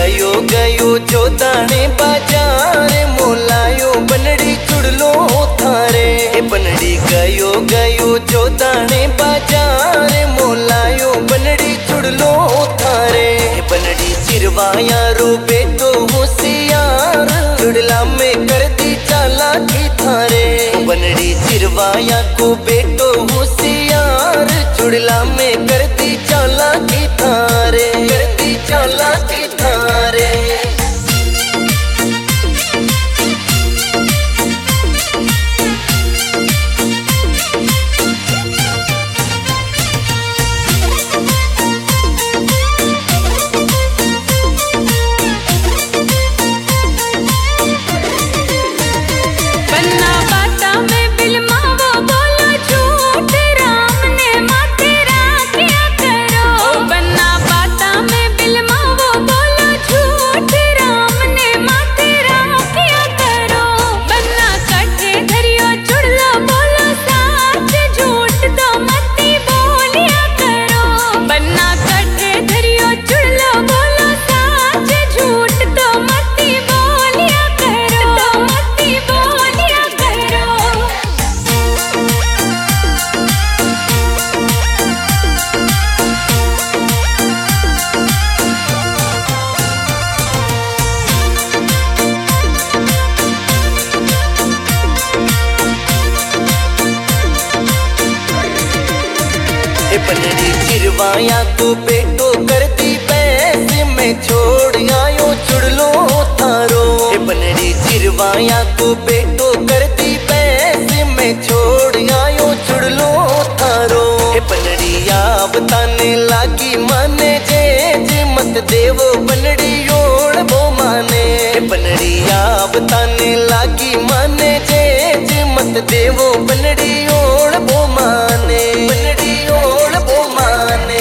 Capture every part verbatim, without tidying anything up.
गयो गयो जो दाने बाजार मोलायो बनड़ी चुड़लो थारे। बनड़ी गयो गयो जो दाने बाजार मोलायो बनड़ी चुड़लो थारे। बनड़ी चिरवाया रो बेटो होशियार चुड़ला में कर दी चालाकी थारे। बनड़ी चिरवाया को बेटो होशियार चुड़ला में कर दी चालाकी थारे। कर दी चालाकी थारे। बनड़ी चिरवाया को बेटो कर दी बैस में छोड़ आयो चुड़लो थारो। बनड़ी चिरवाया को बेटो कर दी बैस में छोड़ आयो चुड़लो थारो। बनड़ी याब ताने लागी माने जे जे मत देवो बनड़ी ओढ़ वो माने। बनड़ी याब ताने लागी माने जे जे मत देवो बनड़ी ओढ़ वो माने। बनड़ी ओढ़ वो माने।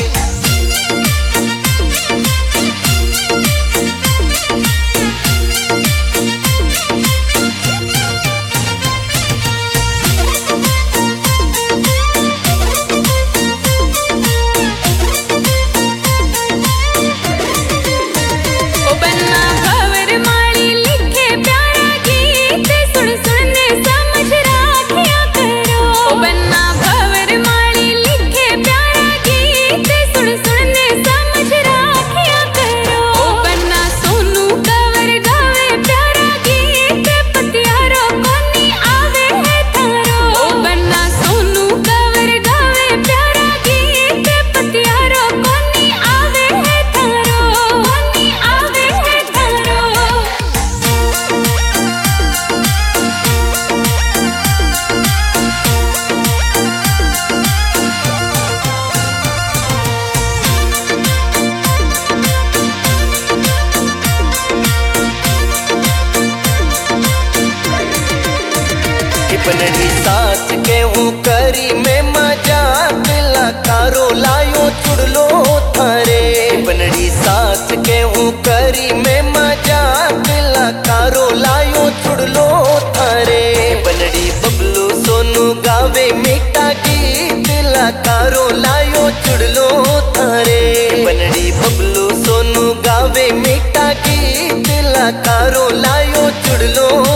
बनड़ी साच के हूँ करी में मजाक लाकारो लायो चुड़लो थारे। बनड़ी साच के हूँ करी में मजाक लाकारो लायो चुड़लो थारे। बनड़ी बबलू सोनू गावे मीठा गीत लाकारो लायो चुड़लो थारे। बनड़ी बबलू सोनू गावे मीठा गीत लाकारो लायो चुड़लो